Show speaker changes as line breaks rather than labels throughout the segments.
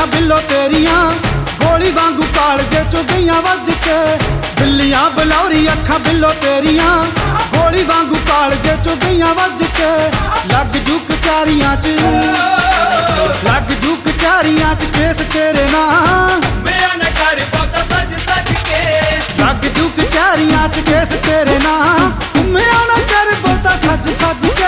ਅੱਖਾਂ ਬਿੱਲੋ ਤੇਰੀਆਂ ਗੋਲੀ ਵਾਂਗੂ ਕਾਲਜੇ ਚੋਂ ਗਈਆਂ ਵੱਜ ਕੇ ਬਿੱਲੀਆਂ ਬਲੌਰੀ ਅੱਖਾਂ ਬਿੱਲੋ ਤੇਰੀਆਂ ਗੋਲੀ ਵਾਂਗੂ ਕਾਲਜੇ ਚੋਂ ਗਈਆਂ ਵੱਜ ਕੇ ਲੱਗ ਜੂ ਕਚਾਰੀਆਂ 'ਚ ਲੱਗ ਜੂ ਕਚਾਰੀਆਂ 'ਚ ਕੇਸ ਤੇਰੇ ਨਾਂ
ਮੇਰਾ ਨਾ ਕਰ ਬਹੁਤਾ ਸੱਜ ਸੱਜ ਕੇ
ਲੱਗ ਜੂ ਕਚਾਰੀਆਂ 'ਚ ਕੇਸ ਤੇਰੇ ਨਾਂ ਮੇਰਾ ਨਾ ਕਰ ਬਹੁਤਾ ਸੱਜ ਸੱਜ ਕੇ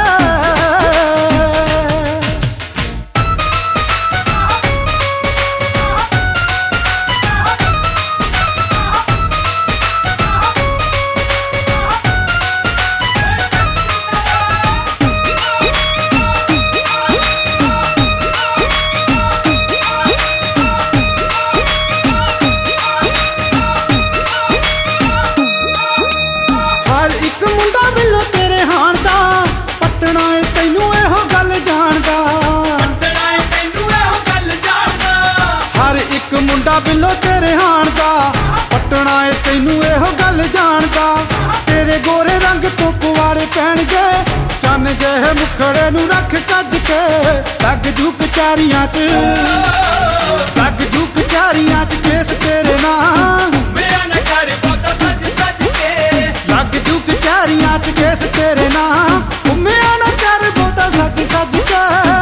ਮੁੰਡਾ ਬਿੱਲੋ ਤੇਰੇ ਹਾਣ ਦਾ ਪੱਟਣਾ ਏ ਤੈਨੂੰ ਇਹੋ ਗੱਲ ਜਾਣਦਾ ਤੇਰੇ ਗੋਰੇ ਰੰਗ ਤੋਂ ਪੁਆੜੇ ਪੈਣਗੇ ਚੰਨ ਜਿਹੇ ਮੁਖੜੇ ਨੂੰ ਰੱਖ ਕੱਜ ਕੇ ਲੱਗ ਜੂ ਕਚਾਰੀਆਂ 'ਚ ਲੱਗ ਜੂ ਕਚਾਰੀਆਂ 'ਚ ਕੇਸ ਤੇਰੇ ਨਾਂ
ਮੇਰਾ ਨਾ ਕਰ ਬਹੁਤਾ ਸੱਜ ਸੱਜ ਕੇ
ਲੱਗ ਜੂ ਕਚਾਰੀਆਂ 'ਚ ਕੇਸ ਤੇਰੇ ਨਾਂ ਮੇਰਾ ਨਾ ਕਰ ਬਹੁਤਾ ਸੱਜ ਸੱਜ ਕੇ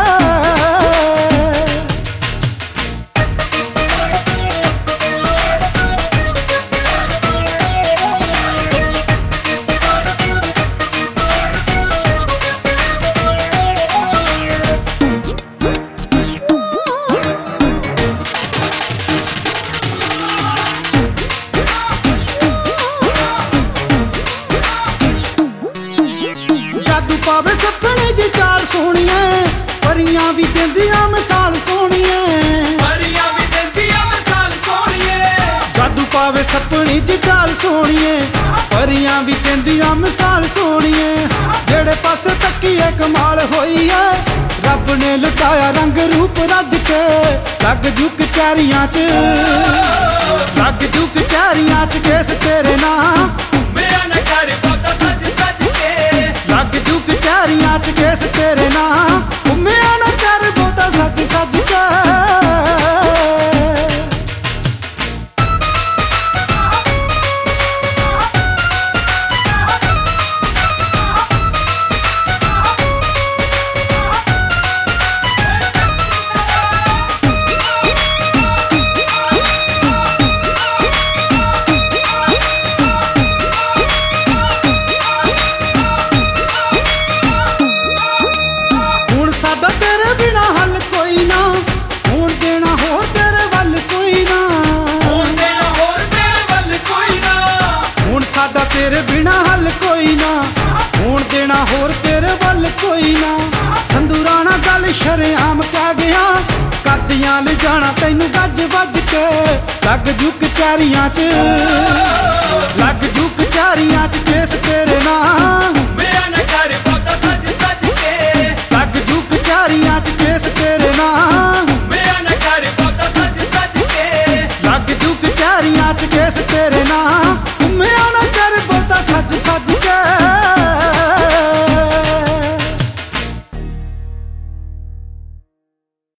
ਪਾਵੇ ਸਪਨੇ ਦੀ ਚਾਰ ਸੋਹਣੀਏ ਪਰੀਆਂ ਵੀ ਦਿੰਦੀਆਂ ਮਿਸਾਲ ਸੋਹਣੀਏ
ਪਰੀਆਂ ਵੀ ਦਿੰਦੀਆਂ ਮਿਸਾਲ ਸੋਹਣੀਏ
ਜਾਦੂ ਪਾਵੇ ਸਪਨੇ ਦੀ ਚਾਰ ਸੋਹਣੀਏ ਪਰੀਆਂ ਵੀ ਦਿੰਦੀਆਂ ਮਿਸਾਲ ਸੋਹਣੀਏ ਜਿਹੜੇ ਪਾਸੇ ਤੱਕੀਏ ਕਮਾਲ ਹੋਈ ਏ ਰੱਬ ਨੇ ਲੁਟਾਇਆ ਰੰਗ ਰੂਪ ਰੱਜ ਕੇ ਲੱਗ ਜੂ ਕਚਾਰੀਆਂ 'ਚ ਲੱਗ ਜੂ ਕਚਾਰੀਆਂ 'ਚ ਕੇਸ ਤੇਰੇ ਨਾਂ
ਮੇਰਾ ਨਾ ਕਰ ਬਹੁਤਾ ਸੱਜ ਸੱਜ ਕੇ
ਲੱਗ ਜੂ ਕਚਾਰੀਆਂ 'ਚ ਕੇਸ ਤੇਰੇ ਨਾਂ ਮੇਰਾ ਨਾ ਕਰ ਬਹੁਤਾ ਸੱਜ ਸੱਜ ਕੇ ਤੇਰੇ ਬਿਨਾ ਹੱਲ ਕੋਈ ਨਾ ਹੁਣ ਦੇਣਾ ਹੋਰ ਤੇਰੇ ਵੱਲ ਕੋਈ ਨਾ
ਹੁਣ ਦੇਣਾ ਹੋਰ ਤੇਰੇ ਵੱਲ ਕੋਈ ਨਾ
ਹੁਣ ਸਾਡਾ ਤੇਰੇ ਬਿਨਾ ਹੱਲ ਕੋਈ ਨਾ ਹੁਣ ਦੇਣਾ ਹੋਰ ਤੇਰੇ ਵੱਲ ਕੋਈ ਨਾ ਸੰਦੂਰਾਣਾ ਗੱਲ ਸ਼ਰੇਆਮ ਕਹਿ ਗਿਆ ਕਾਦੀਆਂ ਲੈ ਜਾਣਾ ਤੈਨੂੰ ਗੱਜ ਵੱਜ ਕੇ ਲੱਗ ਜੂ ਕਚਾਰੀਆਂ 'ਚ ਲੱਗ ਜੂ ਕਚਾਰੀਆਂ 'ਚ ਕੇਸ ਤੇਰੇ ਨਾਂ
ਮੇਰਾ ਨਾ ਕਰ ਬਹੁਤਾ ਸੱਜ ਸੱਜ ਕੇ
ਲੱਗ ਜੂ ਕਚਾਰੀਆਂ 'ਚ ਕੇਸ ਤੇਰੇ ਨਾਂ
ਮੇਰਾ ਨਾ ਕਰ ਬਹੁਤਾ ਸੱਜ ਸੱਜ ਕੇ
ਲੱਗ ਜੂ ਕਚਾਰੀਆਂ 'ਚ ਕੇਸ ਤੇਰੇ ਨਾਂ